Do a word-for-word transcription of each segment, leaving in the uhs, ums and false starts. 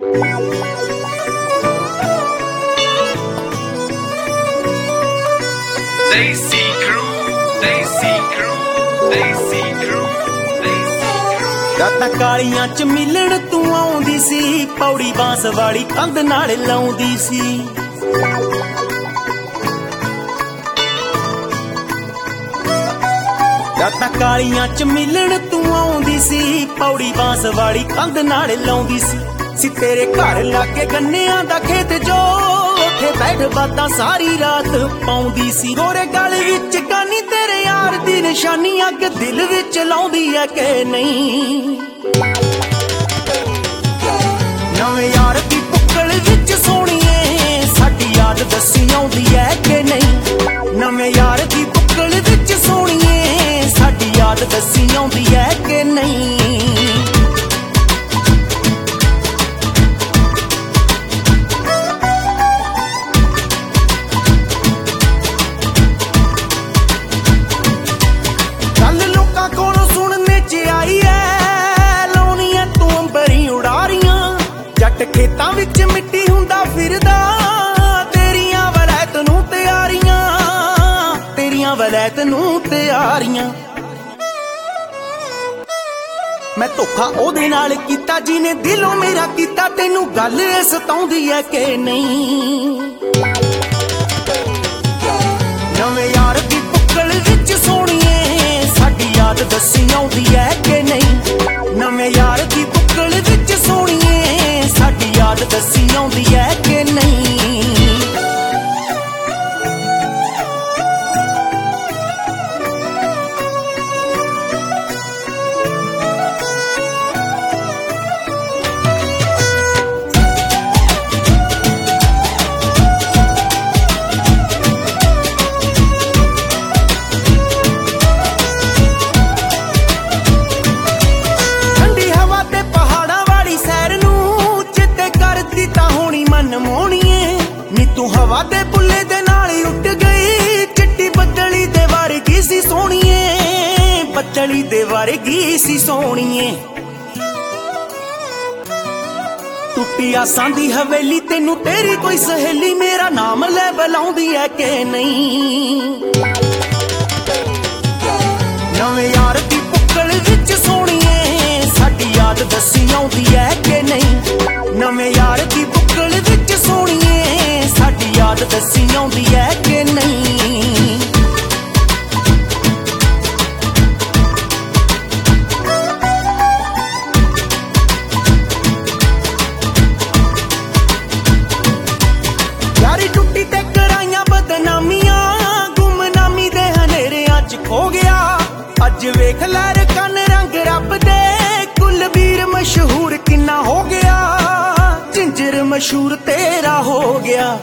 Desi Crew, Desi Crew, Desi Crew, Desi Crew। ਰਾਤਾਂ ਕਾਲੀਆਂ ਚ ਮਿਲਣ ਤੂੰ ਆਉਂਦੀ ਸੀ, ਪੌੜੀ ਬਾਂਸ ਵਾਲੀ ਕੰਧ ਨਾਲ ਲਾਉਂਦੀ ਸੀ। ਰਾਤਾਂ ਕਾਲੀਆਂ ਚ ਮਿਲਣ ਤੂੰ ਆਉਂਦੀ ਸੀ, ਪੌੜੀ ਬਾਂਸ ਵਾਲੀ ਕੰਧ ਨਾਲ ਲਾਉਂਦੀ ਸੀ। ਸੀ ਤੇਰੇ ਘਰ ਲਾਗੇ ਗੰਨਿਆਂ ਦਾ ਖੇਤ ਜੋ, ਉੱਥੇ ਬੈਠ ਬਾਤਾਂ ਸਾਰੀ ਰਾਤ ਪਾਉਂਦੀ ਸੀ। ਗੋਰੇ ਗਲ ਵਿੱਚ ਕਾਨੀ ਤੇਰੇ ਯਾਰ ਦੀ ਨਿਸ਼ਾਨੀ, ਅੱਗ ਦਿਲ ਵਿੱਚ ਲਾਉਂਦੀ ਐ ਕਿ ਨਹੀਂ। ਨਵੇਂ ਯਾਰ ਦੀ ਪੁੱਕਲ ਵਿੱਚ ਸੋਹਣੀਏ, ਸਾਡੀ ਯਾਦ ਦੱਸੀ ਆਉਂਦੀ ਐ ਕਿ ਨਹੀਂ। ਨਵੇਂ ਯਾਰ ਦੀ ਪੁੱਕਲ ਵਿੱਚ ਸੋਹਣੀਏ, ਸਾਡੀ ਯਾਦ ਦੱਸੀ ਆਉਂਦੀ ਐ ਕਿ ਨਹੀਂ। ਖੇਤਾਂ ਵਿੱਚ ਮਿੱਟੀ ਹੁੰਦਾ ਫਿਰਦਾ, ਤੇਰੀਆਂ ਵਲੈਤ ਨੂੰ ਤਿਆਰੀਆਂ, ਤੇਰੀਆਂ ਵਲੈਤ ਨੂੰ ਤਿਆਰੀਆਂ। ਮੈਂ ਧੋਖਾ ਉਹਦੇ ਨਾਲ ਕੀਤਾ ਜਿਹਨੇ ਦਿਲੋਂ ਮੇਰਾ ਕੀਤਾ, ਤੈਨੂੰ ਗੱਲ ਇਹ ਸਤਾਉਂਦੀ ਐ ਕਿ ਨਹੀਂ। ਨਵੇਂ ਯਾਰ ਦੀ ਪੁੱਕਲ ਵਿੱਚ ਸੋਹਣੀਏ, ਸਾਡੀ ਯਾਦ ਦੱਸੀ ਆਉਂਦੀ ਐ ਕਿ ਨਹੀਂ। ਨਵੇਂ ਯਾਰ ਦੀ ਪੁੱਕਲ ਵਿੱਚ ਸੋਹਣੀਏ, ਸਾਡੀ ਯਾਦ ਦੱਸੀ ਆਉਂਦੀ ਐ ਕਿ ਨਹੀਂ। ਨੀ ਤੂੰ ਹਵਾ ਦੇ ਬੁੱਲੇ ਦੇ ਨਾਲ ਹੀ ਉੱਡ ਗਈ, ਚਿੱਟੀ ਬੱਦਲੀ ਦੇ ਵਰਗੀ ਸੀ ਸੋਹਣੀਏ, ਬੱਦਲੀ ਦੇ ਵਰਗੀ ਸੀ ਸੋਹਣੀਏ। ਟੁੱਟੀ ਆਸਾਂ ਦੀ ਹਵੇਲੀ, ਤੈਨੂੰ ਤੇਰੀ ਕੋਈ ਸਹੇਲੀ ਮੇਰਾ ਨਾਮ ਲੈ ਬੁਲਾਉਂਦੀ ਐ ਕਿ ਨਹੀਂ। ਨਵੇਂ ਯਾਰ ਦੀ ਪੁੱਕਲ ਵਿੱਚ ਸੋਹਣੀਏ, ਸਾਡੀ ਯਾਦ ਦੱਸੀ ਆਉਂਦੀ ਐ ਕਿ ਨਹੀਂ। ਨਵੇਂ ਯਾਰ ਦੀ ਪੁੱਕਲ ਵਿੱਚ ਸੋਹਣੀਏ, ਸਾਡੀ ਯਾਦ ਦੱਸੀ ਆਉਂਦੀ ਐ ਕਿ ਨਹੀਂ। ਯਾਰੀ ਟੁੱਟੀ ਤੇ ਕਰਾਈਆਂ ਬਦਨਾਮੀਆਂ, ਗੁੰਮਨਾਮੀ ਦੇ ਹਨੇਰਿਆਂ ਚ ਖੋ ਗਿਆ। ਅੱਜ ਵੇਖ ਲੈ ਰਕਨ ਰੰਗ ਰੱਬ ਦੇ, ਕੁਲਬੀਰ ਮਸ਼ਹੂਰ ਕਿੰਨਾ ਹੋ ਗਿਆ, ਜਿੰਜਰ ਮਸ਼ਹੂਰ ਤੇਰਾ ਹੋ ਗਿਆ।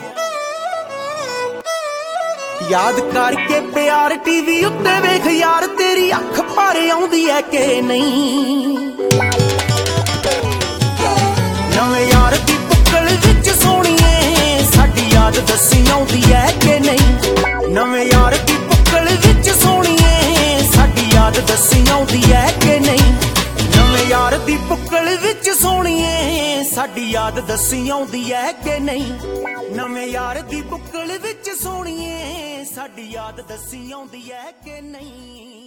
ਯਾਦ ਕਰਕੇ ਪਿਆਰ ਟੀਵੀ ਉੱਤੇ ਵੇਖ ਯਾਰ, ਤੇਰੀ ਅੱਖ ਭਰ ਆਉਂਦੀ ਐ ਕਿ ਨਹੀਂ। ਨਵੇਂ ਯਾਰ ਦੀ ਪੁੱਕਲ ਵਿੱਚ ਸੋਹਣੀਏ, ਸਾਡੀ ਯਾਦ ਦੱਸੀ ਆਉਂਦੀ ਐ ਕਿ ਨਹੀਂ। ਨਵੇਂ ਯਾਰ ਦੀ ਪੁੱਕਲ ਵਿੱਚ ਸੋਹਣੀਏ, ਸਾਡੀ ਯਾਦ ਦੱਸੀ ਆਉਂਦੀ ਐ ਕਿ ਨਹੀਂ। ਨਵੇਂ ਯਾਰ ਦੀ ਪੁੱਕਲ ਵਿੱਚ ਸੋਹਣੀਏ, ਸਾਡੀ ਯਾਦ ਦੱਸੀ ਆਉਂਦੀ ਐ ਕਿ ਨਹੀਂ। ਨਵੇਂ ਯਾਰ ਦੀ ਪੁੱਕਲ ਵਿੱਚ ਸੋਹਣੀਏ, ਸਾਡੀ ਯਾਦ ਦੱਸੀ ਆਉਂਦੀ ਐ ਕਿ ਨਹੀਂ।